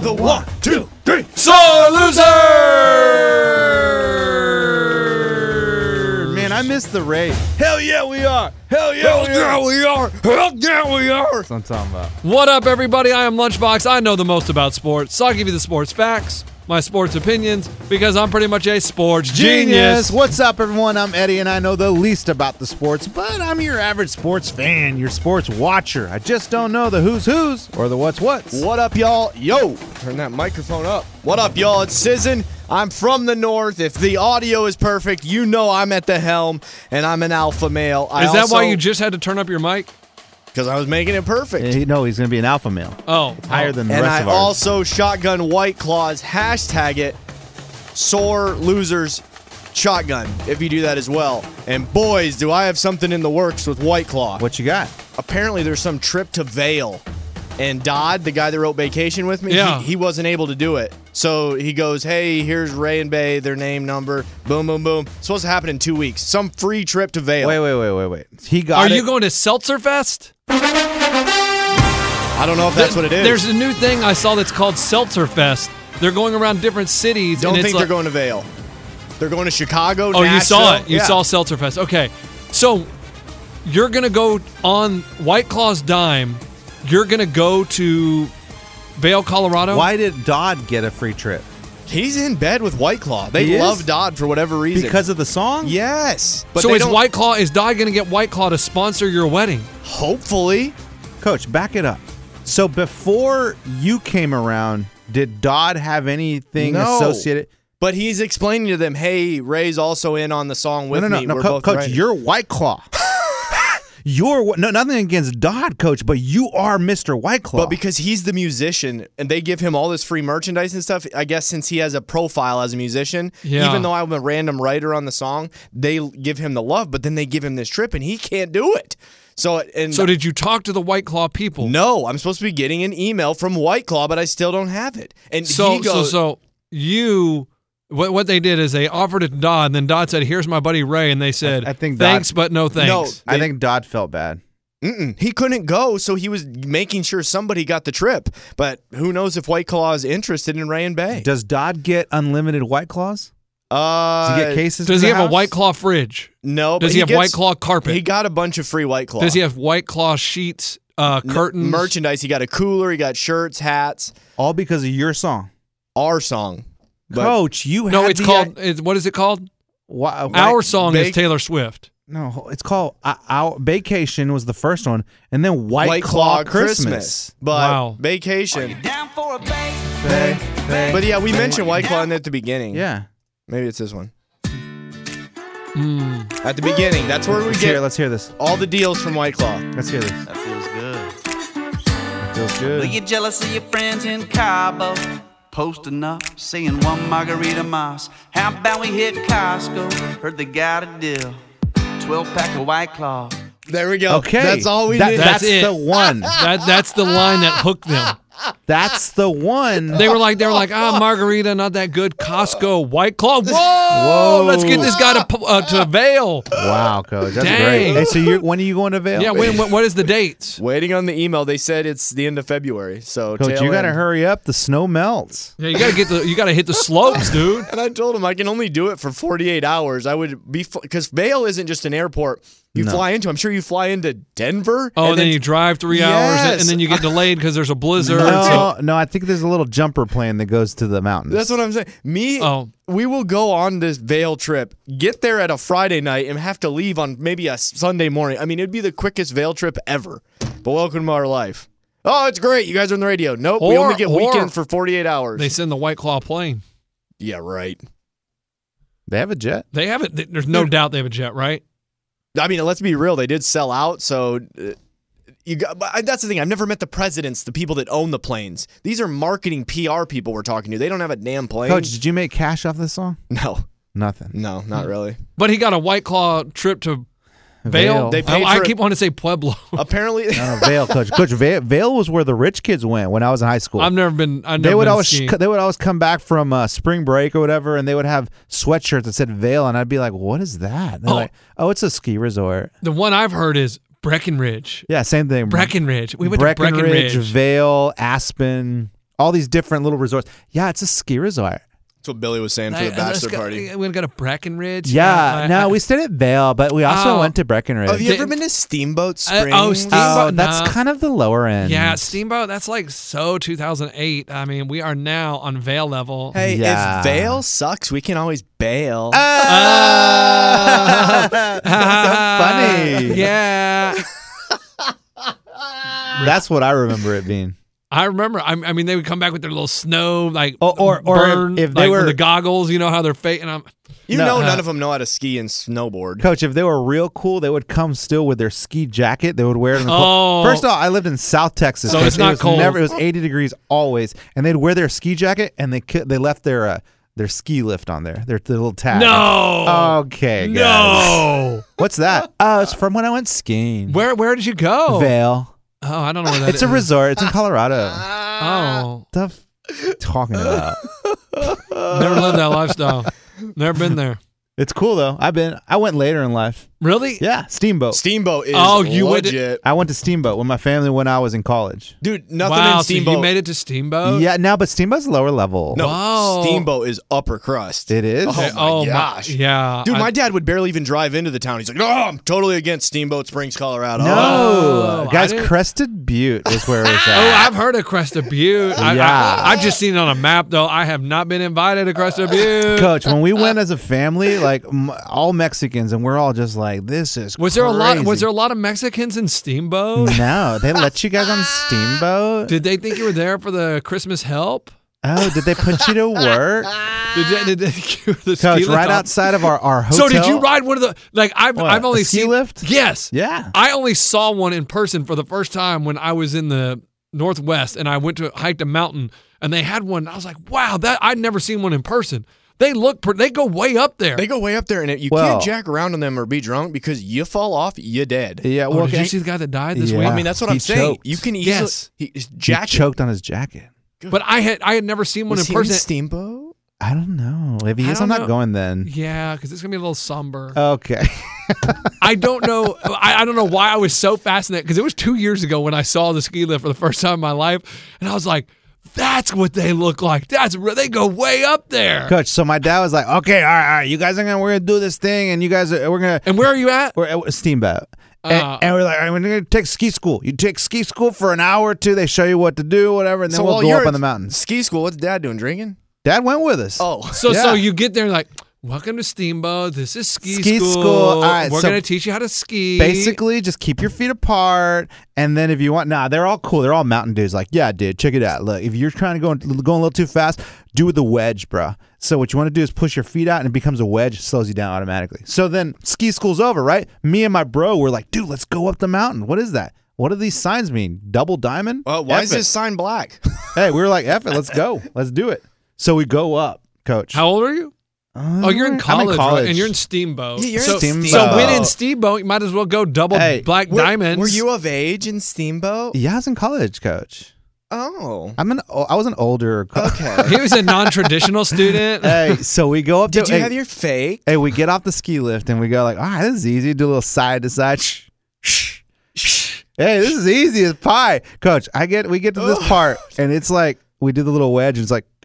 the 1, 2, 3. Sore loser! Man, I miss the Ray. Hell yeah, we are. Hell yeah, we are. Hell yeah, we are. That's what I'm talking about. What up, everybody? I am Lunchbox. I know the most about sports, so I'll give you the sports facts, my sports opinions, because I'm pretty much a sports genius. What's up, everyone? I'm Eddie, and I know the least about the sports, but I'm your average sports fan, your sports watcher. I just don't know the who's or the what's. What up, y'all? Yo, turn that microphone up. What up, y'all? It's Sizzin. I'm from the north. If the audio is perfect, you know I'm at the helm, and I'm an alpha male. Is that why you just had to turn up your mic? Because I was making it perfect. No, he's going to be an alpha male. Oh. Higher than the and rest I of ours. also shotgun White Claws. Hashtag it. Sore losers shotgun. If you do that as well. And boys, do I have something in the works with White Claw. What you got? Apparently there's some trip to Vail. And Dodd, the guy that wrote Vacation with me, yeah. he wasn't able to do it. So he goes, hey, here's Ray and Bay, their name, number, boom, boom, boom. It's supposed to happen in 2 weeks. Some free trip to Vail. Wait. He got Are you going to Seltzer Fest? I don't know if that's what it is. There's a new thing I saw that's called Seltzer Fest. They're going around different cities. Don't and think it's they're going to Vail. They're going to Chicago, Oh, Nashville. you saw it. You Yeah. saw Seltzer Fest. Okay. So you're going to go on White Claw's dime. You're going to go to Vail, Colorado? Why did Dodd get a free trip? He's in bed with White Claw. He They is? love Dodd for whatever reason. Because of the song? Yes. But So they is don't- Dodd going to get White Claw to sponsor your wedding? Hopefully. Coach, back it up. So before you came around, did Dodd have anything No. associated? But he's explaining to them, hey, Ray's also in on the song with me. No, We're both Coach, writing. you're White Claw. Nothing against Dodd, Coach, but you are Mr. White Claw. But because he's the musician and they give him all this free merchandise and stuff, I guess since he has a profile as a musician, Yeah. even though I'm a random writer on the song, they give him the love, but then they give him this trip and he can't do it. So did you talk to the White Claw people? No, I'm supposed to be getting an email from White Claw, but I still don't have it. And So he goes, what they did is they offered it to Dodd, and then Dodd said, "Here's my buddy Ray," and they said, I think "Thanks, Dodd- but no thanks." I think Dodd felt bad. he couldn't go, so he was making sure somebody got the trip. But who knows if White Claw is interested in Ray and Bay? Does Dodd get unlimited White Claws? Does he get cases? Does for he the have a house? White Claw fridge? No, but Does he have gets- White Claw carpet? He got a bunch of free White Claw. Does he have White Claw sheets, curtains? merchandise? He got a cooler, he got shirts, hats. All because of your song. Our song. But Coach, you No, had it's the- called. What is it called? Our song is Taylor Swift. No, it's called Our Vacation was the first one, and then White Claw Christmas. But Wow. Vacation. Down for a bake. But yeah, we mentioned White Claw at the beginning. Yeah. Maybe it's this one. At the beginning. That's where we Let's get hear this. all the deals from White Claw. Let's hear this. That feels good. Feels Are good. you jealous of your friends in Cabo? Posting up, saying one margarita mas. How about we hit Costco? Heard they got a deal. 12-pack of White Claw. There we go. Okay. That's all we did. That's it. the one. That's the line that hooked them. That's the one. They were like, margarita, not that good. Costco, White Claw. Whoa! Let's get this guy to Vail. Wow, Coach. That's Dang. great. Hey, so when are you going to Vail? Yeah. What is the dates? Waiting on the email. They said it's the end of February. So Coach, tail you got to end. hurry up. The snow melts. Yeah, you gotta hit the slopes, dude. And I told him I can only do it for 48 hours. I would be because Vail isn't just an airport. You fly into. I'm sure you fly into Denver. Oh, and then you drive 3 hours, and Yes. then you get delayed because there's a blizzard. No, I think there's a little jumper plane that goes to the mountains. That's what I'm saying. We will go on this Vail trip, get there at a Friday night, and have to leave on maybe a Sunday morning. I mean, it'd be the quickest Vail trip ever. But welcome to our life. Oh, it's great. You guys are on the radio. Nope, we only get weekends for 48 hours. They send the White Claw plane. Yeah, right. They have a jet. They have it. There's no doubt they have a jet, right? I mean, let's be real. They did sell out, so but that's the thing. I've never met the presidents, the people that own the planes. These are marketing PR people we're talking to. They don't have a damn plane. Coach, did you make cash off this song? No, Nothing. not really. But he got a White Claw trip to Vail. They paid I for keep wanting to say Pueblo. Apparently, No, Vail, Coach. Coach, Vail was where the rich kids went when I was in high school. I've never been. They would always come back from spring break or whatever, and they would have sweatshirts that said Vail, and I'd be like, "What is that?" And they're like, "Oh, it's a ski resort." The one I've heard is Breckenridge. Yeah, same thing. Breckenridge. We went to Breckenridge. Vail, Aspen. all these different little resorts. Yeah, it's a ski resort. That's what Billy was saying for the bachelor party. We're going to Breckenridge. Yeah, we stayed at Vail, but we also went to Breckenridge. Have you ever been to Steamboat Springs? Steamboat. That's kind of the lower end. Yeah, Steamboat, that's like so 2008. I mean, we are now on Vail level. Hey, Yeah. if Vail sucks, we can always bail. That's so funny. Yeah. That's what I remember it being. I remember. I mean, they would come back with their little snow, like or burn, if they like, were with the goggles. You know how they're fake. And none of them know how to ski and snowboard. Coach, if they were real cool, they would come still with their ski jacket. They would wear it in the Oh. cold. First of all, I lived in South Texas. So Coach. it's not it was cold. It was 80 degrees always, and they'd wear their ski jacket, and they left their ski lift on there, their little tag. No. Okay. Guys. No. What's that? Oh, it's from when I went skiing. Where did you go? Vail. Oh, I don't know where that is. It's a resort. It's in Colorado. Oh. What the talking about? Never lived that lifestyle. Never been there. It's cool though. I went later in life. Really? Yeah, Steamboat. Steamboat is you went to- legit. I went to Steamboat with my family when I was in college. Dude, nothing Wow, in so Steamboat. you made it to Steamboat? Yeah, now but Steamboat's lower level. No, Wow. Steamboat is upper crust. It is? Oh my gosh. Yeah. Dude, my dad would barely even drive into the town. He's like, no, I'm totally against Steamboat Springs, Colorado. No, Oh, guys, I didn't- Crested Butte was where it was Oh, at. I've heard of Crested Butte. Yeah. I've just seen it on a map, though. I have not been invited to Crested Butte. Coach, when we went as a family, like all Mexicans, and we're all just like, this is Was there a lot? crazy. Was there a lot of Mexicans in Steamboat? No, they let you guys on Steamboat. Did they think you were there for the Christmas help? Oh, did they put you to work? Did they give you the ski Coach, lift right on- outside of our hotel. So did you ride one of the like? I've What, only a ski seen lift? Yes. Yeah. I only saw one in person for the first time when I was in the Northwest and I went to hike a mountain and they had one. I was like, wow, that I'd never seen one in person. They they go way up there. They go way up there, and you Well- can't jack around on them or be drunk because you fall off, you're dead. Yeah, Oh, well, did you see the guy that died this Yeah. week? I mean, that's what He I'm saying. choked. You can easily Yes. he jacket. choked on his jacket. But I had never seen one Was in he in person. Steamboat? I don't know. If he I is, don't I'm know. not going then. Yeah, because it's gonna be a little somber. Okay. I don't know. I don't know why I was so fascinated because it was 2 years ago when I saw the ski lift for the first time in my life, and I was like, "That's what they look like. That's where they go way up there." Coach, so my dad was like, okay, all right, you guys we're gonna do this thing, and you guys we're gonna And where are you at? we're at Steamboat. And we're like, all right, we're gonna take ski school. You take ski school for an hour or two. They show you what to do, whatever, and then we'll while go you're up on at the mountains. Ski school. What's Dad doing? Drinking? Dad went with us. Oh, So Yeah. you get there and like, welcome to Steamboat. This is ski Ski school. school. All right, We're so gonna teach you how to ski. Basically, just keep your feet apart, and then if you want, they're all cool. They're all mountain dudes. Like, yeah, dude, check it out. Look, if you're trying to going a little too fast, do with the wedge, bro. So what you want to do is push your feet out, and it becomes a wedge, slows you down automatically. So then ski school's over, right? Me and my bro were like, dude, let's go up the mountain. What is that? What do these signs mean? Double diamond? why F is it. this sign black? Hey, we were like, F it, let's go. Let's do it. So we go up, Coach. How old are you? Oh, you're in college, I'm in college. Right? And you're in Steamboat. Yeah, you're in so, Steamboat. So when in Steamboat, you might as well go double Hey, black diamonds. Were you of age in Steamboat? Yeah, I was in college, Coach. Oh, I was an older coach. okay. He was a non-traditional student. Hey, so we go up Did to you hey, have your fake? Hey, we get off the ski lift and we go like, all right, this is easy. Do a little side to side. Shh, shh, shh. Hey, this is easy as pie. Coach, we get to this part and it's like, we do the little wedge and it's like,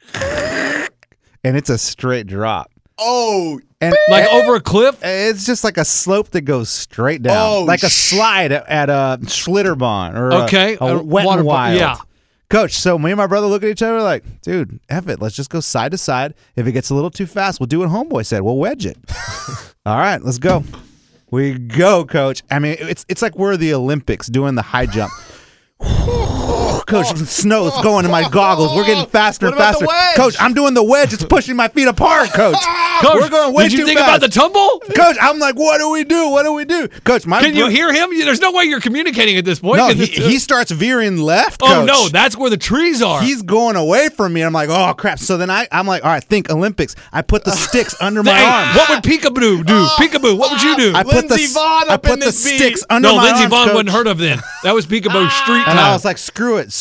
and it's a straight drop. Oh, And Like over a cliff? it's just like a slope that goes straight down. Oh, like a slide at a Schlitterbahn or Okay, a Wet water and park, Wild. yeah. Coach, so me and my brother look at each other like, dude, F it. Let's just go side to side. If it gets a little too fast, we'll do what Homeboy said. We'll wedge it. All right, let's go. We go, Coach. I mean, it's like we're the Olympics doing the high jump. Coach, snow's going in my goggles. We're getting faster and What about faster. the wedge? Coach, I'm doing the wedge. It's pushing my feet apart, Coach. Coach, we're going way did you too think fast. about the tumble? Coach, I'm like, what do we do? What do we do? Coach, Can you hear him? There's no way you're communicating at this point. No, 'cause he starts veering left, oh, Coach. no, that's where the trees are. He's going away from me. I'm like, oh, crap. So then I'm like, all right, think Olympics. I put the sticks under my Hey, arms. what would Peekaboo do? Peekaboo, what would you do? I put Lindsey Vonn I up put in the this beat. sticks under No, my Lindsey arms, Vonn Coach. wasn't heard of then. That was Peekaboo Street And time. I was like, screw it.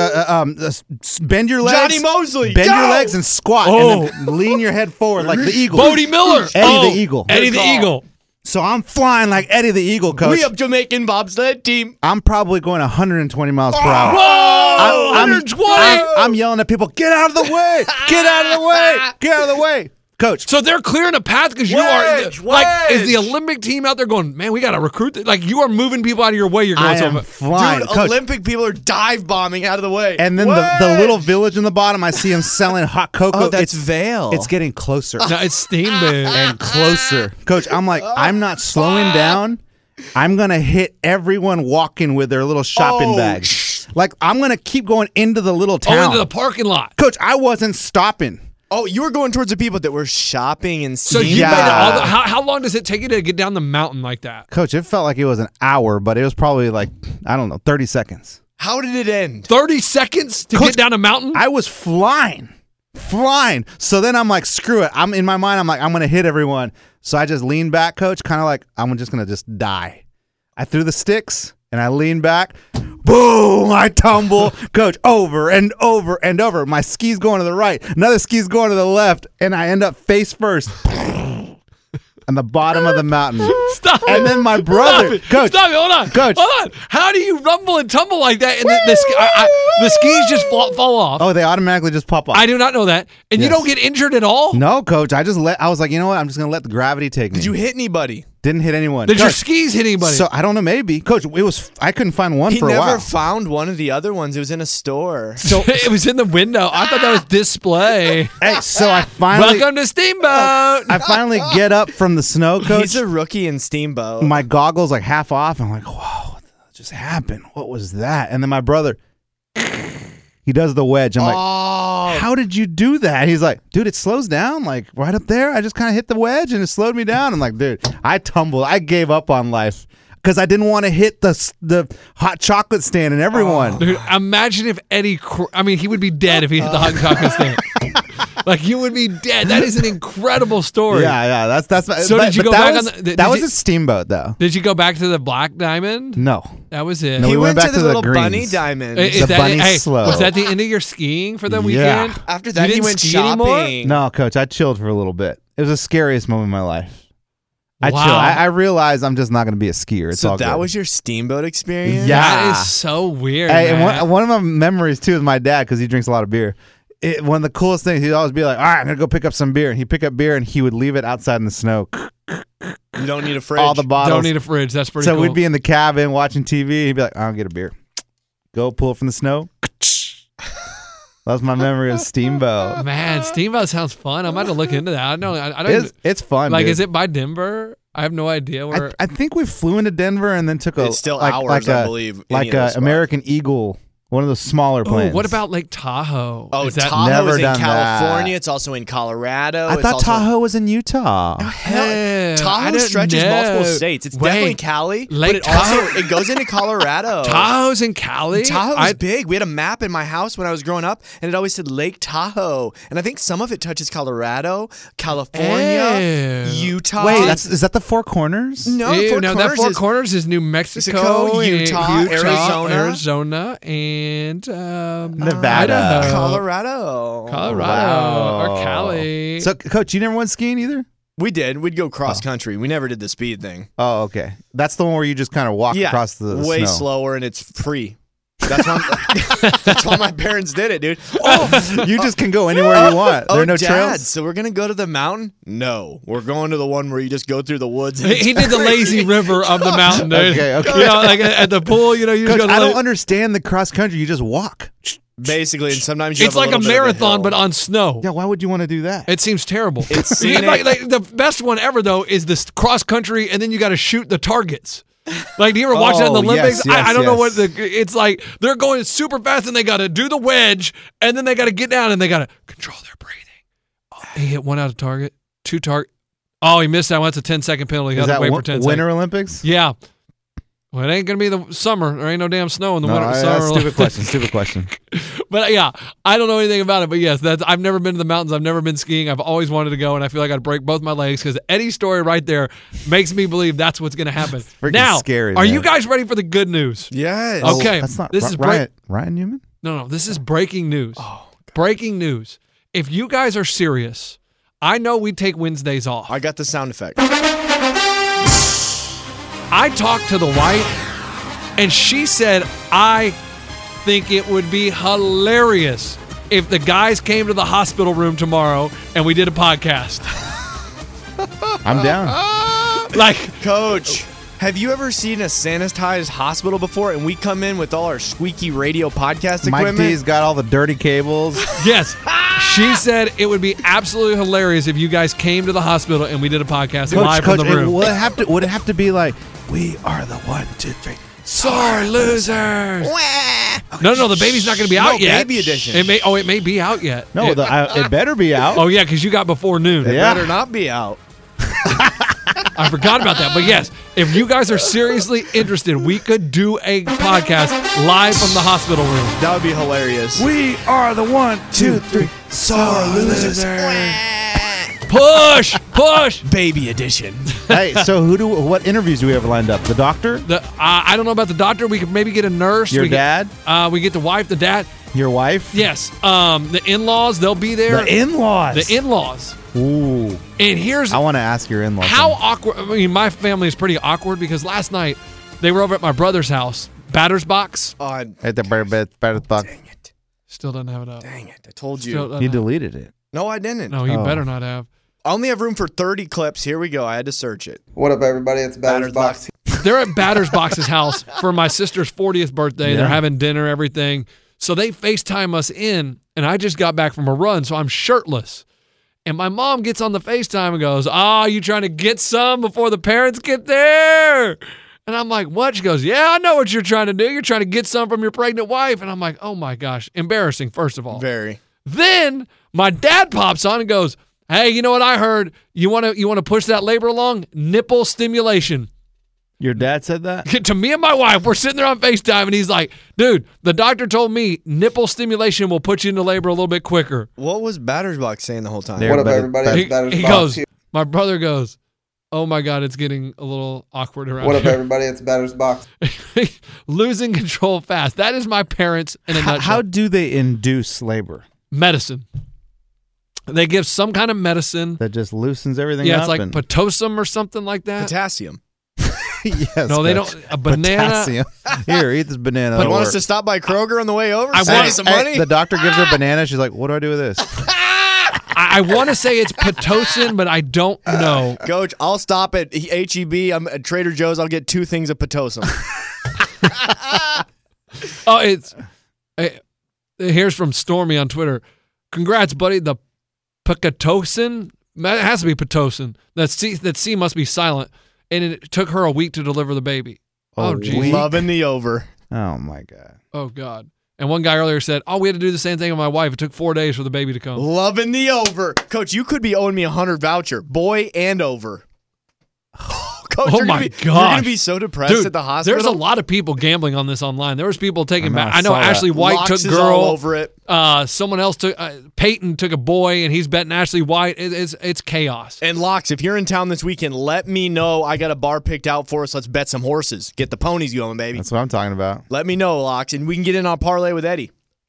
Bend your legs. Johnny Mosley, Bend go! your legs and squat. Oh. And then lean your head forward like the eagle. Bodie Miller. Eddie the Eagle. Eddie the Good call. Eagle. So I'm flying like Eddie the Eagle, coach. We up Jamaican bobsled team. I'm probably going 120 miles per hour. Whoa! 120! I'm yelling at people, get out of the way! Get out of the way! Get out of the way! Coach. So they're clearing a path because you Wedge, are like, is the wedge. Olympic team out there going, man, we got to recruit? Like, you are moving people out of your way. You're going I so am fast. flying. Dude, Coach. Olympic people are dive bombing out of the way. And then the little village in the bottom, I see him selling hot cocoa. Oh, that's Vail. It's getting closer No, it's steamboat. and closer. Coach, I'm like, I'm not slowing down. I'm going to hit everyone walking with their little shopping bags. Like, I'm going to keep going into the little town. Oh, into the parking lot. Coach, I wasn't stopping. Oh, you were going towards the people that were shopping and So steaming. you Yeah. made it all how long does it take you to get down the mountain like that? Coach, it felt like it was an hour, but it was probably like, I don't know, 30 seconds. How did it end? 30 seconds to Coach, get down a mountain? I was flying. So then I'm like, screw it. I'm in my mind, I'm like, I'm going to hit everyone. So I just leaned back, coach, kind of like, I'm just going to just die. I threw the sticks and I leaned back. Boom! I tumble, coach, over and over and over. My ski's going to the right, another ski's going to the left, and I end up face first on the bottom of the mountain. Stop it. And then my brother, coach, Stop it. Hold on. Coach. Hold on. How do you rumble and tumble like that and the skis just fall off? oh, they automatically just pop off. I do not know that. And you Yes. don't get injured at all? No, coach, I was like, you know what? I'm just going to let the gravity take me. Did you hit anybody? Didn't hit anyone. Did your Coach, skis hit anybody? So I don't know, maybe. Coach, I couldn't find one He for a never while. found one of the other ones. It was in a store. So it was in the window. I thought that was display. Hey, so I finally Welcome to Steamboat. I finally get up from the snow, coach. He's a rookie in Steamboat. My goggles like half off. I'm like, whoa, what just happened? What was that? And then my brother, he does the wedge. I'm like, oh, how did you do that? He's like, dude, it slows down like right up there. I just kind of hit the wedge and it slowed me down. I'm like, dude, I tumbled. I gave up on life because I didn't want to hit the hot chocolate stand and everyone. Dude, imagine if Eddie, he would be dead if he hit the hot chocolate stand. Like, you would be dead. That is an incredible story. Yeah, that's. So did you go that back was, on the- that was you- a steamboat though. Did you go back to the Black Diamond? No, That was it. No, he we went went back to the to the little greens. bunny diamond. Is The that, bunny's hey, slow. Was that the end of your skiing for the Yeah. weekend? After You that, he didn't went ski anymore? shopping. No, coach, I chilled for a little bit. It was the scariest moment of my life. I Wow. chilled. I realized I'm just not going to be a skier. It's So all that good. was your Steamboat experience? Yeah. That is so weird. Hey, and man. one of my memories too is my dad because he drinks a lot of beer. One of the coolest things, he'd always be like, all right, I'm going to go pick up some beer. And he'd pick up beer and he would leave it outside in the snow. You don't need a fridge. All the bottles. Don't need a fridge. That's pretty so cool. we'd be in the cabin watching TV. He'd be like, I'll get a beer. Go pull it from the snow. That was my memory of Steamboat. Man, Steamboat sounds fun. I'm about to look into that. I don't even, It's fun. like, dude. is it by Denver? I have no idea where. I think we flew into Denver and then took a It's still like, hours, like I a, believe, any like of those a spots. American Eagle, one of those smaller Oh, planes. what about Lake Tahoe? Oh, Is that, Tahoe Never is in done that. California. It's also in Colorado. I It's thought also- Tahoe was in Utah. Hell, Yeah, I Tahoe don't stretches know. multiple states. It's Wait, definitely Cali, Lake but it also it goes into Colorado. Tahoe's in Cali? Tahoe's big. We had a map in my house when I was growing up, and it always said Lake Tahoe. And I think some of it touches Colorado, California, Ew. Utah. Wait, is that the Four Corners? no, Ew, Four now Corners that Four is Corners is New Mexico, Mexico, and Utah, Arizona. and Nevada. Idaho. Colorado. Colorado or Cali. So, Coach, you never went skiing either? We did. We'd go cross country. We never did the speed thing. Oh, okay. That's the one where you just kind of walk Yeah, across the way snow. slower, and it's free. That's why. That's why my parents did it, dude. Oh, You just can go anywhere you want. There are no Dad, trails. so we're gonna go to the mountain? No, we're going to the one where you just go through the woods. And He did the lazy river of the mountain, dude. Okay. You know, like at the pool, you know, you Coach, just go. I don't understand the cross country. You just walk. basically, and sometimes you It's have like a little bit of marathon, hill. but on snow. Yeah, why would you want to do that? It seems terrible. It's scenic. like the best one ever though is this cross country, and then you got to shoot the targets. Like, do you ever watch that in the Oh, Olympics? yes, I don't know yes. what it's like. They're going super fast, and they got to do the wedge, and then they got to get down, and they got to control their breathing. Oh, he hit one out of target, two target. Oh, he missed that one. That's a 10-second penalty. He Is got that to wait for 10 Winter seconds. Olympics? Yeah. Well, it ain't gonna be the summer. There ain't no damn snow in the winter. that's Summer stupid question. Stupid question. But yeah, I don't know anything about it. But yes, I've never been to the mountains. I've never been skiing. I've always wanted to go, and I feel like I'd break both my legs because Eddie's story right there makes me believe that's what's going to happen. Freaking Now, scary, are man. you guys ready for the good news? Yes. Okay, That's not this is Ryan Newman. No, this is breaking news. Breaking news. If you guys are serious, I know we take Wednesdays off. I got the sound effect. I talked to the wife, and she said, I think it would be hilarious if the guys came to the hospital room tomorrow and we did a podcast. I'm down. Like, Coach, have you ever seen a sanitized hospital before and we come in with all our squeaky radio podcast Mike equipment? D's got all the dirty cables. yes, she said it would be absolutely hilarious if you guys came to the hospital and we did a podcast live from the room. Would it have to be like, we are the 1, 2, 3 Sore losers. No, the baby's not going to be out yet. Baby edition. It may be out yet. No, it better be out. Oh yeah, because you got before noon. Yeah. Better not be out. I forgot about that. But yes, if you guys are seriously interested, we could do a podcast live from the hospital room. That would be hilarious. We are the 1, 2, 3 sore losers. Push. Baby edition. Hey, so what interviews do we have lined up? The doctor? I don't know about the doctor. We could maybe get a nurse. Your dad? We get the wife, the dad. Your wife? Yes. The in-laws, they'll be there. The in-laws. The in-laws. Ooh. And here's I want to ask your in-laws. how awkward. I mean, my family is pretty awkward because last night they were over at my brother's house, Batter's Box. At the Batter's Box. Dang it. Still doesn't have it up. Dang it. I told Still you. doesn't He have- deleted it. No, I didn't. No, he Oh. better not have. I only have room for 30 clips. Here we go. I had to search it. What up, everybody? It's Batter's Box. They're at Batter's Box's house for my sister's 40th birthday. Yeah. They're having dinner, everything. So they FaceTime us in, and I just got back from a run, so I'm shirtless. And my mom gets on the FaceTime and goes, you trying to get some before the parents get there? And I'm like, what? She goes, yeah, I know what you're trying to do. You're trying to get some from your pregnant wife. And I'm like, oh my gosh, embarrassing, first of all. Very. Then my dad pops on and goes, hey, you know what I heard? You want to push that labor along? Nipple stimulation. Your dad said that? To me and my wife, we're sitting there on FaceTime, and he's like, dude, the doctor told me nipple stimulation will put you into labor a little bit quicker. What was Batter's Box saying the whole time? There. What up, Batter- everybody? It's Batter's He Box. goes, my brother goes, oh my God, it's getting a little awkward around What up, here. everybody? It's Batter's Box. Losing control fast. That is my parents in a nutshell. How do they induce labor? Medicine. They give some kind of medicine. That just loosens everything Yeah, up? it's like and- Pitocin or something like that. Potassium. yes, No, they Coach. don't. A banana. Potassium. Here, eat this banana. You It'll want us work. to stop by Kroger on the way over? I Save want- us some Hey, money? the doctor gives her a banana. She's like, what do I do with this? I want to say it's Pitocin, but I don't know. Coach, I'll stop at H-E-B. I'm at Trader Joe's. I'll get 2 things of Pitocin. Oh, here's from Stormy on Twitter. Congrats, buddy. The Pitocin, it has to be Pitocin. That C must be silent, and it took her a week to deliver the baby. Oh, geez. week? Loving the over. Oh, my God. Oh God. And one guy earlier said, "Oh, we had to do the same thing with my wife. It took 4 days for the baby to come." Loving the over. Coach, you could be owing me $100 voucher. Boy and over. Coach, Oh you're my You're going gosh. to be so depressed Dude, at the hospital. there's a lot of people gambling on this online. There was people taking I know, back. I I know saw that. Ashley White Locks took is girl. all over it. Someone else took Peyton took a boy, and he's betting Ashley White. It's chaos. And Locks, if you're in town this weekend, let me know. I got a bar picked out for us. Let's bet some horses. Get the ponies going, baby. That's what I'm talking about. Let me know, Locks, and we can get in on parlay with Eddie.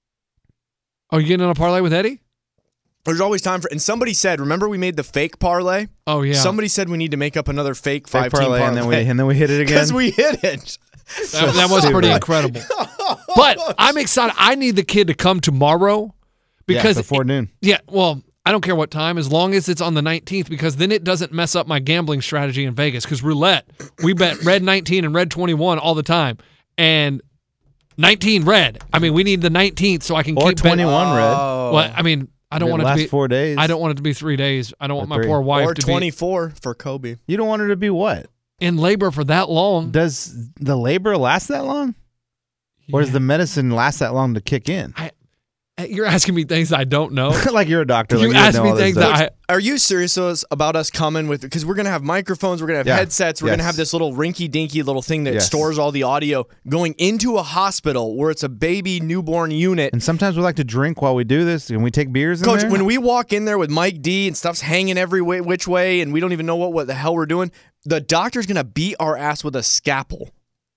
Oh, you getting on a parlay with Eddie? There's always time for. And somebody said, remember we made the fake parlay? Oh yeah. Somebody said we need to make up another fake Fake 5-team parlay. and then we hit it again. Because we hit it. That was pretty incredible. But I'm excited. I need the kid to come tomorrow because before noon. Yeah, well, I don't care what time as long as it's on the 19th because then it doesn't mess up my gambling strategy in Vegas because roulette, we bet red 19 and red 21 all the time. And 19 red. I mean, we need the 19th so I can Or keep betting. 21 red. Well, I mean, I don't want it to last be 4 days. I don't want it to be 3 days. I don't want my 3. poor wife Or to 24 for Kobe. You don't want her to be what? be in labor for that long. Does the labor last that long? Or does the medicine last that long to kick in? You're asking me things I don't know. Like you're a doctor. You like ask know me all this things stuff. that Are you serious about us coming with, because we're going to have microphones, we're going to have Yeah. headsets, we're going to Yes. have this little rinky-dinky little thing that Yes. stores all the audio going into a hospital where it's a baby newborn unit. And sometimes we like to drink while we do this. Can we take beers in Coach, there? when we walk in there with Mike D and stuff's hanging every which way and we don't even know what the hell we're doing, the doctor's going to beat our ass with a scalpel.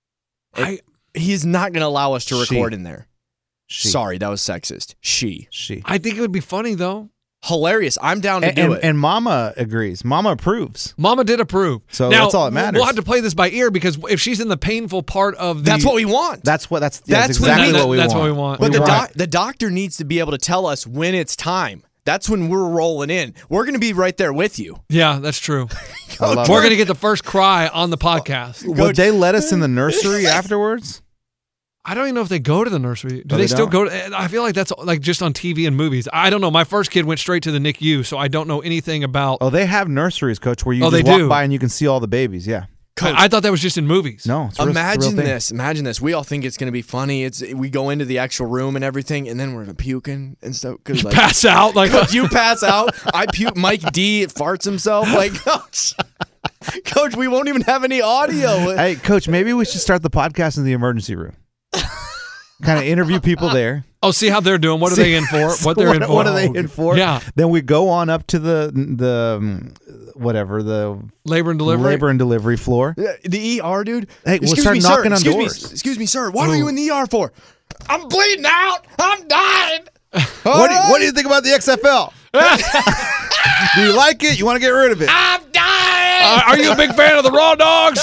He's not going to allow us to record in there. She. Sorry, that was sexist. She. She. I think it would be funny though. hilarious. I'm down to do it. And Mama agrees. Mama approves. Mama did approve. So now, that's all that matters. We'll have to play this by ear because if she's in the painful part of the... That's what we want. That's That's exactly what we want. That's what we want. But We want- the doctor needs to be able to tell us when it's time. That's when we're rolling in. We're going to be right there with you. Yeah, that's true. I love We're it. going to get the first cry on the podcast. Would they let us in the nursery afterwards? I don't even know if they go to the nursery. Do Oh, they they still don't? go to... I feel like that's like just on TV and movies. I don't know. My first kid went straight to the NICU, so I don't know anything about... Oh, they have nurseries, Coach, where you Oh, just they walk do? by and you can see all the babies. Yeah. I thought that was just in movies. No, it's a real Imagine thing. this. Imagine this. We all think it's going to be funny. We go into the actual room and everything, and then we're puking and stuff. Cause like, Pass out. Like, Coach, you pass out. I puke. Mike D farts himself. Like, Coach, we won't even have any audio. Hey, Coach, maybe we should start the podcast in the emergency room. Kind of interview people there. oh, see how they're doing. What are they in for? So What they're in for? What are they in for? Yeah. Then we go on up to the whatever, the Labor and delivery. floor. The ER, dude. Hey, we'll Excuse start me, knocking sir. on Excuse doors. Me, excuse me, sir. What are you in the ER for? I'm bleeding out. I'm dying. What do you think about the XFL? Do you like it? You want to get rid of it? I'm dying. Are you a big fan of the Raw Dogs?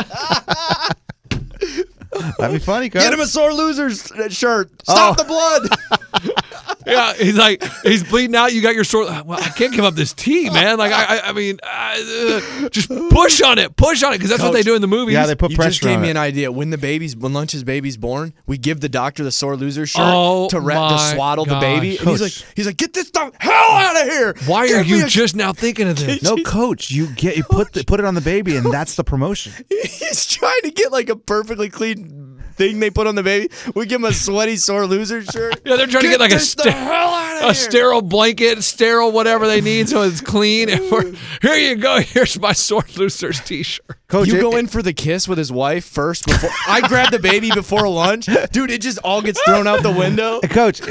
That'd be funny, Coach. Get him a sore loser's shirt. Stop the blood. Yeah, he's bleeding out. You got your sword. Well, I can't give up this tea, man. Like I mean, just push on it, because that's what they do in the movies. Yeah, they put You just pressure gave on me it. an idea. When Lunch's baby's born, we give the doctor the sore loser shirt Oh, to my swaddle the gosh. baby. And Coach. he's like, get this stuff hell out of here. Why are Give me you a-" just now thinking of this? No, Coach, you put it on the baby, and that's the promotion. He's trying to get like a perfectly clean thing they put on the baby. We give him a sweaty sore loser shirt. Yeah, they're trying to get like this the hell out of here. a sterile blanket, sterile whatever they need so it's clean. Here you go. Here's my sore losers T-shirt. Coach, You go in for the kiss with his wife first before I grab the baby before lunch. Dude, it just all gets thrown out the window. Coach,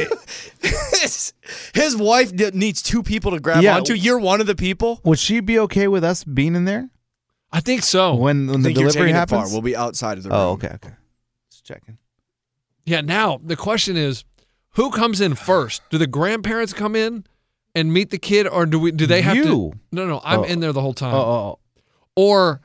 His wife needs two people to grab Yeah. onto. You're one of the people. would she be okay with us being in there I think so. when the I think you're delivery taking it far. happens? We'll be outside of the room. Oh, okay. Just checking. Yeah, now the question is, who comes in first? Do the grandparents come in and meet the kid, or do they have to? You. No, I'm Oh. in there the whole time. Oh, Or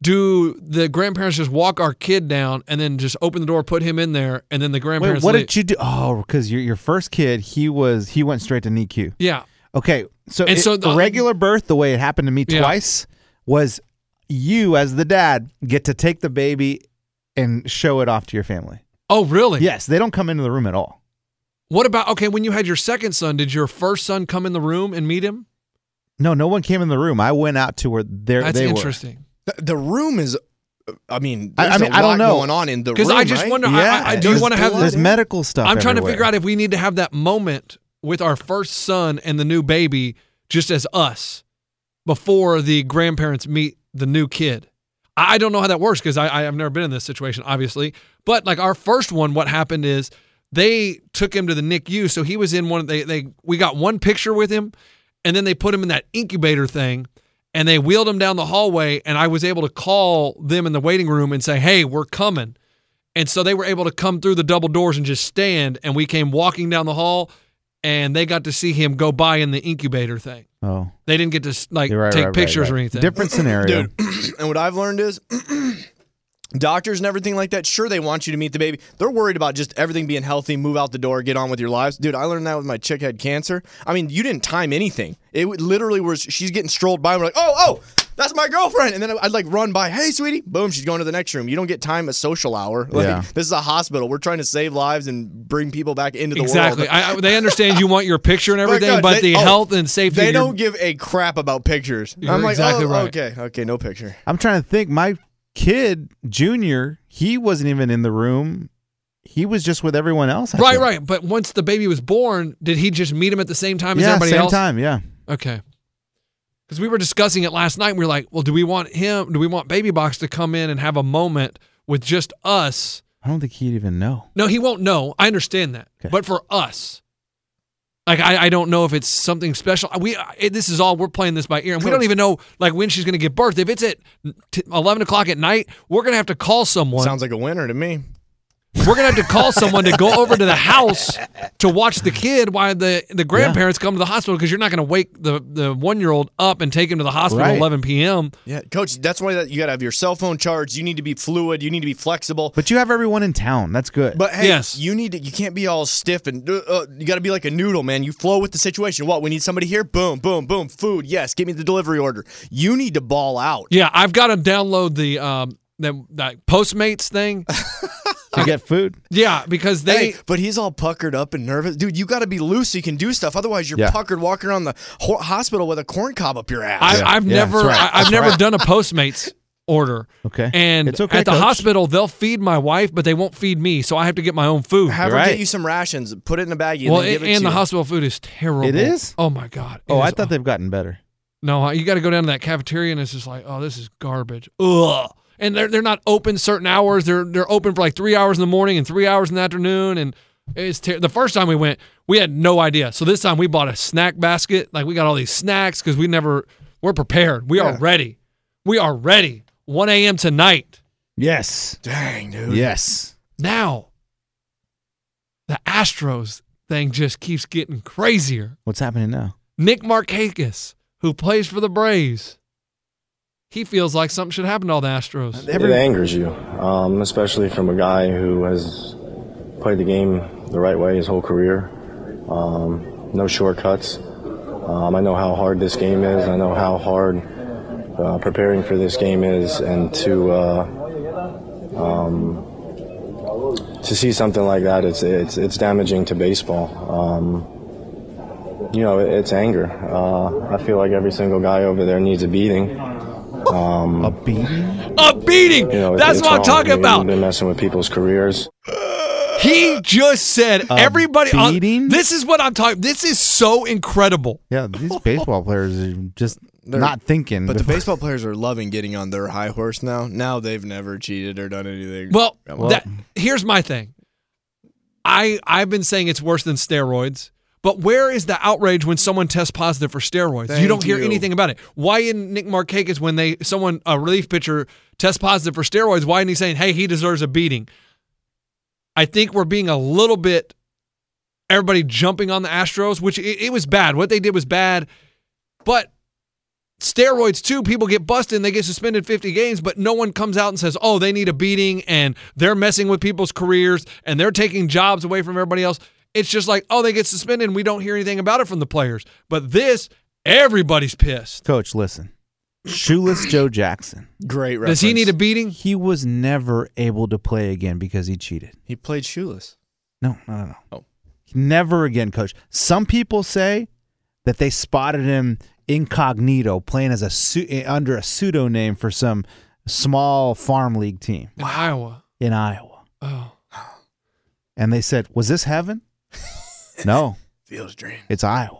do the grandparents just walk our kid down and then just open the door, put him in there, and then the wait, grandparents what leave? did you do? Oh, because your first kid, he went straight to NICU. Yeah. Okay, so And so the the- regular birth, the way it happened to me Yeah. twice, was you as the dad get to take the baby and show it off to your family. Oh, really? Yes, they don't come into the room at all. What about, okay, when you had your second son, did your first son come in the room and meet him? No one came in the room. I went out to where That's they interesting. The room is. I mean, I there's mean, a I don't lot know. going on in the room. Because I just right? wonder, Yeah, I do there's want to have blood. There's this. medical stuff. I'm trying to everywhere. figure out if we need to have that moment with our first son and the new baby just as us before the grandparents meet the new kid. I don't know how that works because I've never been in this situation, obviously. But like our first one, what happened is they took him to the NICU. So he was in one, we got one picture with him and then they put him in that incubator thing and they wheeled him down the hallway and I was able to call them in the waiting room and say, hey, we're coming. And so they were able to come through the double doors and just stand. And we came walking down the hall and they got to see him go by in the incubator thing. Oh, They didn't get to like you're right, take right, pictures right. or anything. Different scenario. Dude, and what I've learned is doctors and everything like that, sure, they want you to meet the baby. They're worried about just everything being healthy, move out the door, get on with your lives. Dude, I learned that with my chick had cancer. I mean, you didn't time anything. It literally was, she's getting strolled by and we're like, oh, that's my girlfriend. And then I'd like run by, hey, sweetie. Boom, she's going to the next room. You don't get time a social hour. Like, Yeah. This is a hospital. We're trying to save lives and bring people back into the Exactly. world. They understand you want your picture and everything, God, but they- the health and safety. They of your- don't give a crap about pictures. You're I'm like, exactly oh, right. okay, no picture. I'm trying to think. My kid, Junior, he wasn't even in the room. He was just with everyone else. I think. Right. But once the baby was born, did he just meet him at the same time as Yeah, everybody same else? time. Yeah. Okay. Because we were discussing it last night. And we were like, well, do we want Baby Box to come in and have a moment with just us? I don't think he'd even know. No, he won't know. I understand that. Okay. But for us, like, I don't know if it's something special. This is all, we're playing this by ear. And we don't even know, like, when she's going to give birth. If it's at 11 o'clock at night, we're going to have to call someone. Sounds like a winner to me. We're going to have to call someone to go over to the house to watch the kid while the grandparents come to the hospital because you're not going to wake the 1-year-old up and take him to the hospital at 11 p.m. Yeah, Coach, that's why you got to have your cell phone charged. You need to be fluid. You need to be flexible. But you have everyone in town. That's good. But hey, Yes. you can't be all stiff and you got to be like a noodle, man. You flow with the situation. What? We need somebody here? Boom, boom, boom. Food. Yes. Give me the delivery order. You need to ball out. Yeah, I've got to download that Postmates thing. to get food. Yeah, because they. Hey, but he's all puckered up and nervous. Dude, you got to be loose so you can do stuff. Otherwise, you're puckered walking around the hospital with a corn cob up your ass. I've never done a Postmates order. Okay. And it's okay, at the Coach. hospital, they'll feed my wife, but they won't feed me, so I have to get my own food. Have her Right. get you some rations, put it in a baggie, Well, and then give it and to the you. hospital food is terrible. It is? Oh my god. Oh, It I is- thought they've gotten better. No, you got to go down to that cafeteria, and it's just like, oh, this is garbage. Ugh. And they're not open certain hours. They're open for like 3 hours in the morning and 3 hours in the afternoon. And it's the first time we went, we had no idea. So this time we bought a snack basket. Like we got all these snacks because we're prepared. We are ready. We are ready. 1 a.m. tonight. Yes. Dang, dude. Yes. Now, the Astros thing just keeps getting crazier. What's happening now? Nick Markakis, who plays for the Braves, he feels like something should happen to all the Astros. It angers you, especially from a guy who has played the game the right way his whole career. No shortcuts. I know how hard this game is. I know how hard preparing for this game is, and to see something like that, it's damaging to baseball. It's anger. I feel like every single guy over there needs a beating. A beating? A beating! That's it's what I'm wrong. talking about. You've been messing with people's careers. He just said everybody. beating? This is what I'm talking. This is so incredible. Yeah, these baseball players are just not thinking. But the before- baseball players are loving getting on their high horse now. Now they've never cheated or done anything. Well, here's my thing. I've been saying it's worse than steroids. But where is the outrage when someone tests positive for steroids? You don't hear anything about it. Why isn't Nick Markakis, when a relief pitcher tests positive for steroids, why isn't he saying, hey, he deserves a beating? I think we're being a little bit, everybody jumping on the Astros, which it was bad. What they did was bad. But steroids, too, people get busted and they get suspended 50 games, but no one comes out and says, oh, they need a beating and they're messing with people's careers and they're taking jobs away from everybody else. It's just like, oh, they get suspended and we don't hear anything about it from the players. But this, everybody's pissed. Coach, listen. Shoeless Joe Jackson. Great reference. Does he need a beating? He was never able to play again because he cheated. He played shoeless. No. Oh. Never again, Coach. Some people say that they spotted him incognito playing as under a pseudonym for some small farm league team In Iowa. in Iowa. Oh. And they said, was this heaven? No, Feels dream. it's Iowa.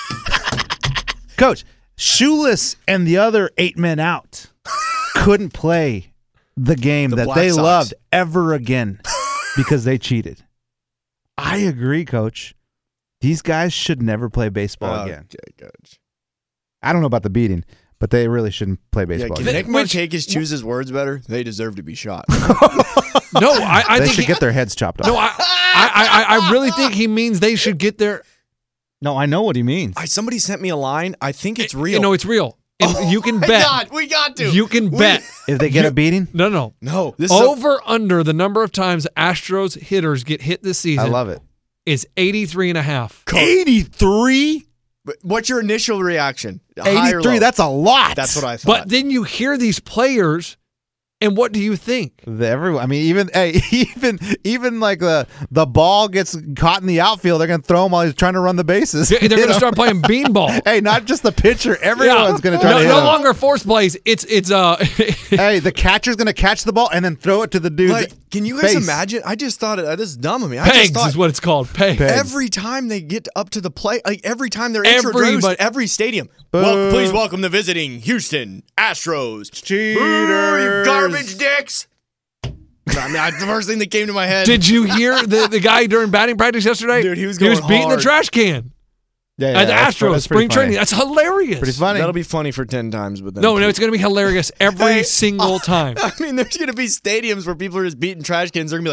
Coach, Shoeless and the other 8 men out couldn't play the game The that Black they Sox. loved ever again because they cheated. I agree, Coach. These guys should never play baseball again. Okay, Coach. I don't know about the beating, but they really shouldn't play baseball Can again. Nick Markakis choose his words better? They deserve to be shot. No, I They think should get their heads chopped off. No, I really think he means they should get their. No, I know what he means. Somebody sent me a line. I think it's real. No, it's real. And you can my bet. God, we got to. You can bet. If they get a beating, No. No, this is Over under the number of times Astros hitters get hit this season I love it. is 83.5. 83? What's your initial reaction? High or 83, low? that's a lot. That's what I thought. But then you hear these players, and what do you think? Everyone, I mean, even like the ball gets caught in the outfield, they're gonna throw him while he's trying to run the bases. They're You going to know? start playing beanball. Hey, not just the pitcher. Everyone's gonna try to hit no him. longer force plays. It's Hey, the catcher's gonna catch the ball and then throw it to the dude's like, can you guys face. imagine? I just thought this is dumb of me. I just pegs thought is what it's called. Pegs. every time they get up to the plate, like every time they're introduced, every stadium. Boo. Please welcome the visiting Houston Astros. Cheaters. Boo, you garbage dicks. I mean, the first thing that came to my head. Did you hear the guy during batting practice yesterday? Dude, he was beating going the hard. trash can Yeah, at the that's Astros pretty spring funny. training. That's hilarious. Pretty funny. That'll be funny for 10 times, but then No, it's going to be hilarious every Hey, single time. I mean, there's going to be stadiums where people are just beating trash cans. They're going to be like,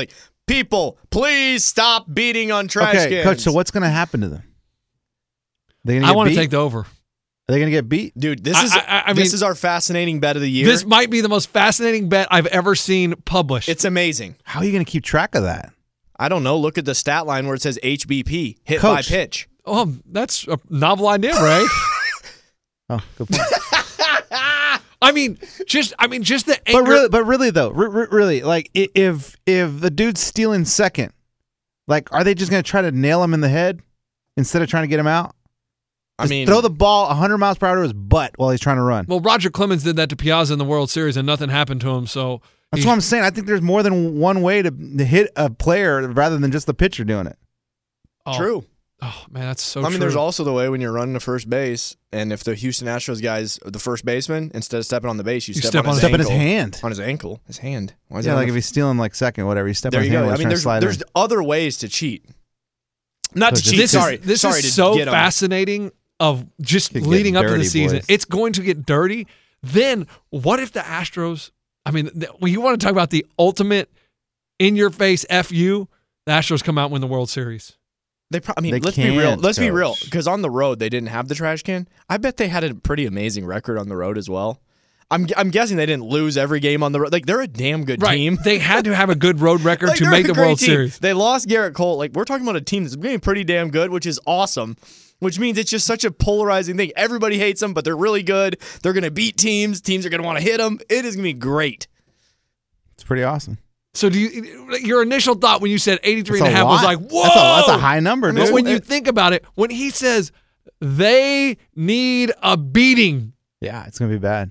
People, please stop beating on trash Okay, cans. Coach, so what's going to happen to them? They gonna I get want to beat? take the over. Are they going to get beat? Dude, this is our fascinating bet of the year. This might be the most fascinating bet I've ever seen published. It's amazing. How are you going to keep track of that? I don't know. Look at the stat line where it says HBP, hit Coach. by pitch. Oh, that's a novel idea, Ray. Oh, good point. I mean, just the anger. But really though, really, like if the dude's stealing second, like, are they just going to try to nail him in the head instead of trying to get him out? I mean, throw the ball 100 miles per hour to his butt while he's trying to run. Well, Roger Clemens did that to Piazza in the World Series, and nothing happened to him. So That's what I'm saying. I think there's more than one way to hit a player rather than just the pitcher doing it. True. Oh man, that's so. I mean, true. there's also the way when you're running to first base, and if the Houston Astros guy's the first baseman, instead of stepping on the base, you step on his Step in ankle. his hand. On his ankle. His hand. Why is Yeah, that like if he's stealing like second, whatever, you step there on his you hand go. while I he's mean, trying to slide there's in. other ways to cheat. Not to cheat. This sorry. is sorry to so get 'em. fascinating. Of just Could get leading up to the dirty, season, boys. it's going to get dirty. Then what if the Astros? I mean, when you want to talk about the ultimate in-your-face fu, the Astros come out and win the World Series. They They let's be real. can't, Let's be real. Coach. Because on the road, they didn't have the trash can. I bet they had a pretty amazing record on the road as well. I'm guessing they didn't lose every game on the road. Like, they're a damn good team. They had to have a good road record Like, to they're make a the great World team. Series. They lost Garrett Cole. Like, we're talking about a team that's getting pretty damn good, which is awesome. Which means it's just such a polarizing thing. Everybody hates them, but they're really good. They're going to beat teams. Teams are going to want to hit them. It is going to be great. It's pretty awesome. So your initial thought when you said 83 That's and a a half was lot. like, whoa. That's a high number, dude. But when you think about it, when he says they need a beating, Yeah, it's gonna be bad.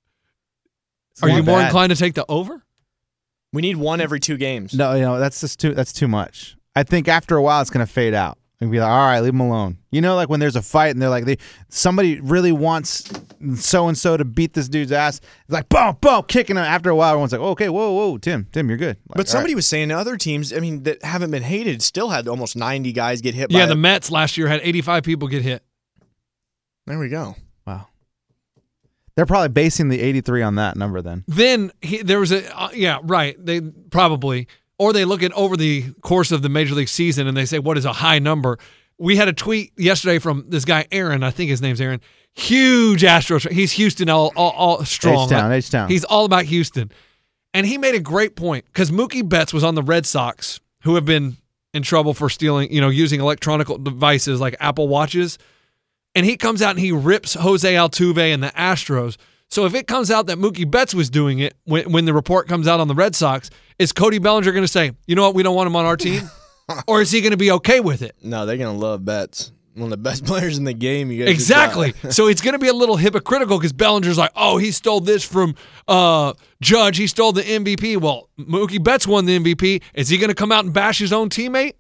are you more inclined to take the over? We need one every 2 games. No, that's just too much. I think after a while it's gonna fade out and be like, all right, leave him alone. You know, like when there's a fight and they're like, somebody really wants so and so to beat this dude's ass. It's like boom, boom, kicking him. After a while, everyone's like, okay, whoa, Tim, you're good. Like, But somebody all right. was saying other teams, I mean, that haven't been hated, still had almost 90 guys get hit Yeah, by the Mets last year had 85 people get hit. There we go. Wow. They're probably basing the 83 on that number then. Then there was they probably, or they look at over the course of the Major League season and they say, what is a high number? We had a tweet yesterday from this guy, Aaron. I think his name's Aaron. Huge Astros. He's Houston all strong. H-Town. He's all about Houston. And he made a great point because Mookie Betts was on the Red Sox, who have been in trouble for stealing, using electronic devices like Apple Watches. And he comes out and he rips Jose Altuve and the Astros. So if it comes out that Mookie Betts was doing it when the report comes out on the Red Sox, is Cody Bellinger going to say, you know what, we don't want him on our team? Or is he going to be okay with it? No, they're going to love Betts. One of the best players in the game. You guys Exactly. So it's going to be a little hypocritical because Bellinger's like, oh, he stole this from Judge. He stole the MVP. Well, Mookie Betts won the MVP. Is he going to come out and bash his own teammate?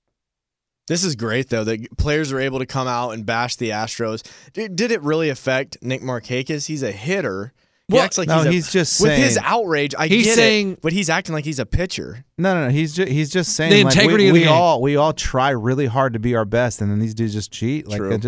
This is great, though, that players are able to come out and bash the Astros. Did it really affect Nick Markakis? He's a hitter. He acts like he's just with saying, his outrage. He's get saying- it, but he's acting like he's a pitcher. No. He's just saying The like, integrity of the game. we all try really hard to be our best, and then these dudes just cheat. Like True.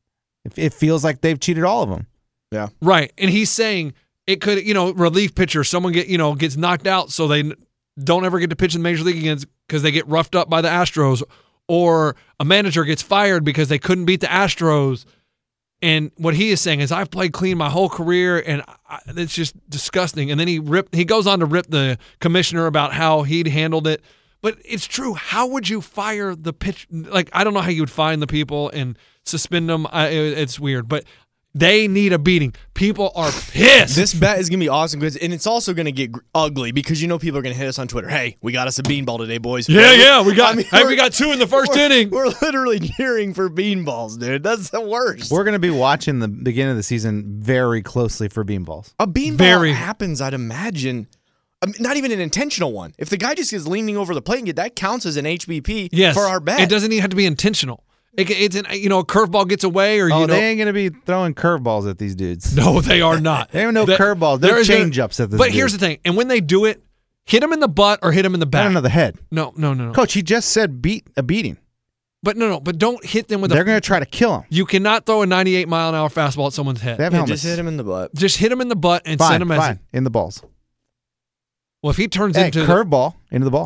it feels like they've cheated all of them. Yeah. Right. And he's saying it could, relief pitcher, someone gets knocked out so they don't ever get to pitch in the Major League again because they get roughed up by the Astros, or a manager gets fired because they couldn't beat the Astros. And what he is saying is, I've played clean my whole career, and it's just disgusting. And then he goes on to rip the commissioner about how he'd handled it. But it's true. How would you fire the pitch? Like, I don't know how you would find the people and suspend them. It's weird. But they need a beating. People are pissed. This bet is going to be awesome, and it's also going to get ugly because people are going to hit us on Twitter. Hey, we got us a beanball today, boys. we got 2 in the first inning. We're literally cheering for beanballs, dude. That's the worst. We're going to be watching the beginning of the season very closely for beanballs. A beanball happens, I'd imagine. Not even an intentional one. If the guy just is leaning over the plate, that counts as an HBP for our bet. It doesn't even have to be intentional. It's a curveball gets away, or they ain't gonna be throwing curveballs at these dudes. No, they are not. They have no curveballs. They're change-ups at this. But here's the thing, and when they do it, hit them in the butt or hit them in the back. No, the head. No. Coach, he just said beating. But but don't hit them with. They're gonna try to kill him. You cannot throw a 98-mile-an-hour fastball at someone's head. They have helmets. Just hit him in the butt. Just hit him in the butt and send a message. Fine. In the balls. Well, if he turns Hey, into curveball into the ball.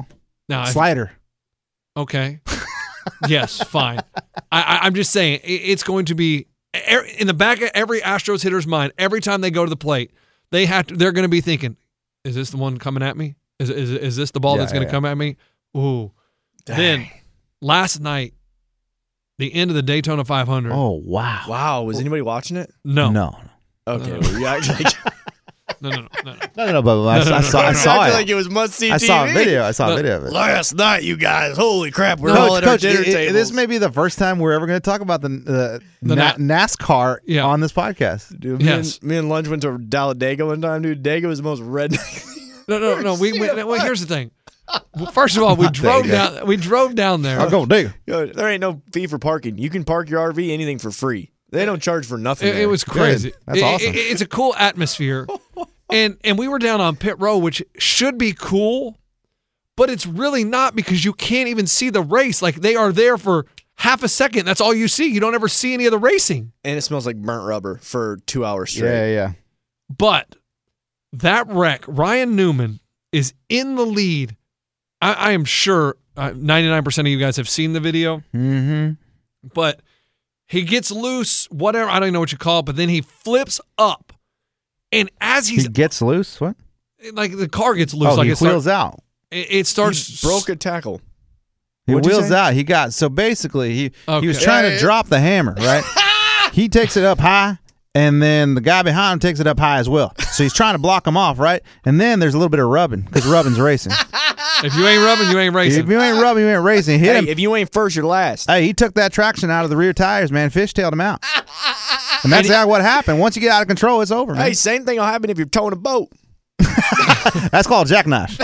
Now, Slider. Okay. Yes, fine. I'm just saying it's going to be in the back of every Astros hitter's mind. Every time they go to the plate, they're going to be thinking, "Is this the one coming at me? Is this the ball that's going to come at me?" Ooh. Dang. Then last night, the end of the Daytona 500. Oh, wow. Wow, was anybody watching it? No. No. Okay, well, you act like No. No, but I saw you act it. like it was must-see TV. I saw a video. I saw a video of it. Last night, you guys, holy crap, we're No, all at our Coach, dinner tables. this may be the first time we're ever going to talk about the NASCAR Yeah. on this podcast. Dude, Yes. me and Lunch went to Talladega one time, dude. Dega was the most redneck. No. We went. Well, here's the thing. Well, first of all, we drove down. We drove down there. I'll go dig. Yo, there ain't no fee for parking. You can park your RV anything for free. They don't charge for nothing. It was crazy. Good. That's awesome. It's a cool atmosphere. And we were down on pit row, which should be cool, but it's really not because you can't even see the race. Like, they are there for half a second. That's all you see. You don't ever see any of the racing. And it smells like burnt rubber for 2 hours straight. Yeah. But that wreck, Ryan Newman, is in the lead. I am sure 99% of you guys have seen the video. Mm-hmm. But he gets loose, whatever. I don't even know what you call it, but then he flips up. And as He gets loose? What? like the car gets loose, Oh, like he it wheels out. It starts He broke a tackle. He What'd you wheels say? out. So basically, he was Okay. trying to drop the hammer, right? He takes it up high, and then the guy behind him takes it up high as well. So he's trying to block him off, right? And then there's a little bit of rubbing because rubbing's racing. If you ain't rubbing, you ain't racing. If you ain't rubbing, you ain't racing. Hit him. Hey, if you ain't first, you're last. Hey, he took that traction out of the rear tires, man. Fishtailed him out. And that's how what happened. Once you get out of control, it's over, man. Hey, same thing will happen if you're towing a boat. That's called jackknife.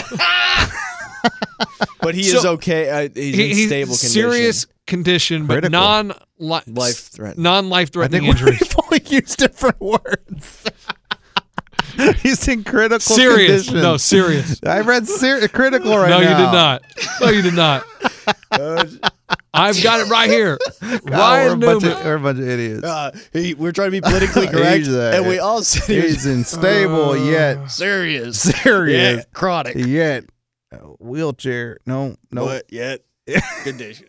But he So, is okay. He's in stable condition. serious condition, but Critical. Life-threatening. non-life-threatening I think injury. we've only used different words. He's in critical Serious. condition. No, serious. I read critical right No, now. you did not. No, you did not. I've got it right here. God, Ryan Newman. we're a bunch of idiots. We're trying to be politically correct, and we all said he was He's unstable yet serious. serious Yeah, chronic. yet wheelchair. No. But yet condition.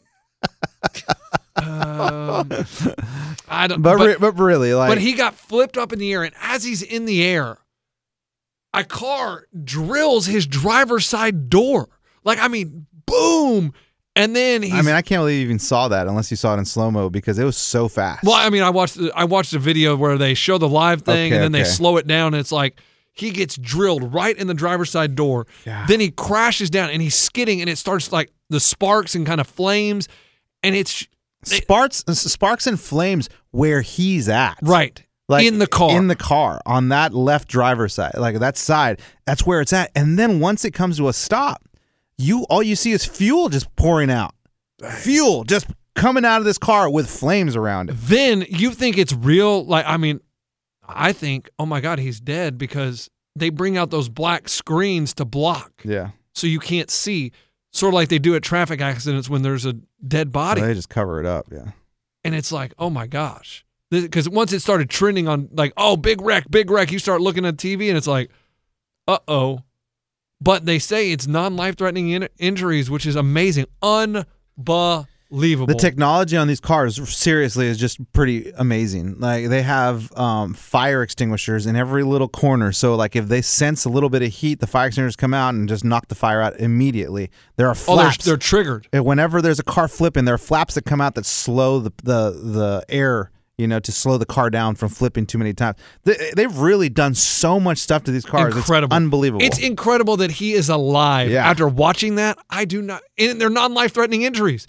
I don't. But really, like, But he got flipped up in the air, and as he's in the air, a car drills his driver's side door. Like, I mean, boom. And then he's... I can't believe you even saw that unless you saw it in slow mo because it was so fast. Well, I watched a video where they show the live thing, and then they Okay. slow it down, and it's like he gets drilled right in the driver's side door. Yeah. Then he crashes down, and he's skidding, and it starts like the sparks and kind of flames, and it's... Sparks and flames where he's at. Right. Like in the car. In the car on that left driver's side, like that side, that's where it's at. And then once it comes to a stop, all you see is fuel just pouring out. Fuel just coming out of this car with flames around it. Then you think it's real. Like, I mean, I think, oh my God, he's dead because they bring out those black screens to block. Yeah. So you can't see. Sort of like they do at traffic accidents when there's a dead body. So they just cover it up. Yeah. And it's like, oh my gosh. Because once it started trending on like, oh, big wreck, you start looking at TV and it's like, uh-oh. But they say it's non-life-threatening injuries, which is amazing. Unbelievable. The technology on these cars seriously is just pretty amazing. Like they have fire extinguishers in every little corner. So like if they sense a little bit of heat, the fire extinguishers come out and just knock the fire out immediately. There are flaps. They're triggered. And whenever there's a car flipping, there are flaps that come out that slow the air, to slow the car down from flipping too many times. They've really done so much stuff to these cars. Incredible. It's unbelievable. It's incredible that he is alive. Yeah. After watching that, I do not. And they're non-life-threatening injuries.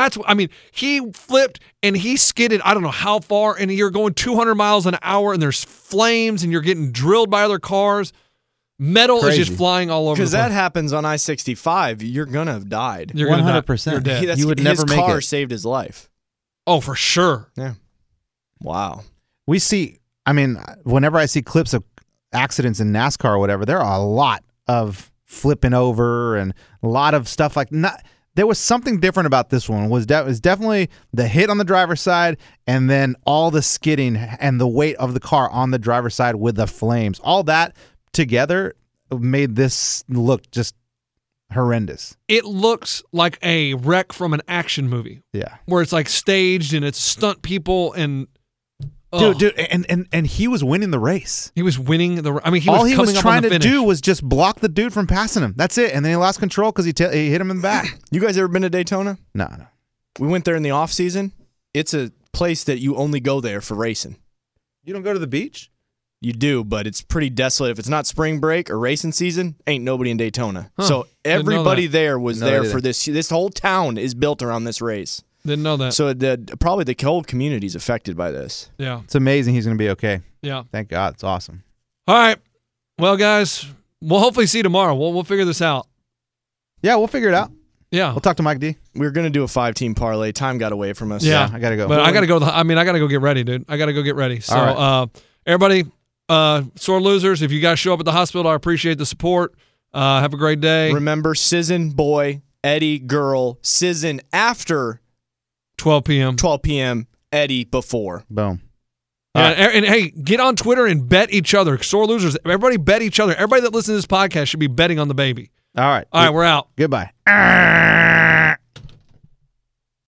He flipped and he skidded, I don't know how far, and you're going 200 miles an hour, and there's flames, and you're getting drilled by other cars. Metal Crazy. is just flying all over the Because place. that happens on I-65, you're going to have died. You're gonna die. 100%. You're dead. You would never his make car it. saved his life. Oh, for sure. Yeah. Wow. We see, whenever I see clips of accidents in NASCAR or whatever, there are a lot of flipping over and a lot of stuff there was something different about this one. It was definitely the hit on the driver's side and then all the skidding and the weight of the car on the driver's side with the flames. All that together made this look just horrendous. It looks like a wreck from an action movie Yeah. where it's like staged and it's stunt people and Dude, and he was winning the race. he was winning the. I mean, All was he coming was up on trying the to finish. do was just block the dude from passing him. That's it. And then he lost control because he hit him in the back. You guys ever been to Daytona? No. We went there in the off season. It's a place that you only go there for racing. You don't go to the beach? You do, but it's pretty desolate. If it's not spring break or racing season, ain't nobody in Daytona. Huh. So Didn't know everybody that. there was No, there they for didn't. this. This whole town is built around this race. Didn't know that. So probably the whole community is affected by this. Yeah, It's amazing he's going to be okay. yeah. Thank God. It's awesome. All right. Well, guys, we'll hopefully see you tomorrow. We'll figure this out. Yeah, we'll figure it out. Yeah. We'll talk to Mike D. We were gonna do a 5-team parlay. Time got away from us. Yeah. I got to go. But I got to go. I got to go get ready, dude. I got to go get ready. So, All everybody, sore losers, if you guys show up at the hospital, I appreciate the support. Have a great day. Remember, Sizzin boy, Eddie girl, Sizzin after 12 p.m. 12 p.m., Eddie before. Boom. Yeah, and hey, get on Twitter and bet each other. Sore losers, everybody bet each other. Everybody that listens to this podcast should be betting on the baby. All right. All right, we're out. Goodbye.